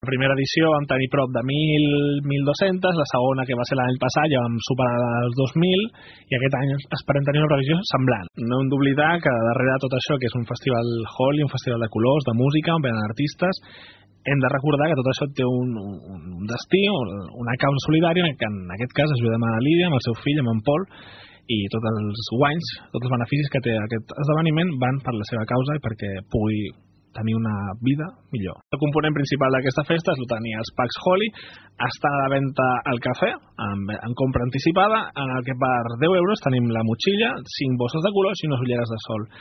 La primera edició vam tenir prop de 1.200, la segona, que va ser l'any passat, ja vam superar els 2.000, i aquest any esperem tenir una previsió semblant. No hem d'oblidar que darrere de tot això, que és un festival Holi, un festival de colors, de música, on venen artistes, hem de recordar que tot això té un destí, una causa solidària, que en aquest cas ajudem a Lídia, amb el seu fill, amb en Pol, i tots els guanys, tots els beneficis que té aquest esdeveniment van per la seva causa i perquè pugui tenir una vida millor. El component principal d'aquesta festa és tenir els packs Holi, està a la venda al cafè, en compra anticipada, en el que per 10 euros tenim la motxilla, 5 bosses de colors i unes ulleres de sol.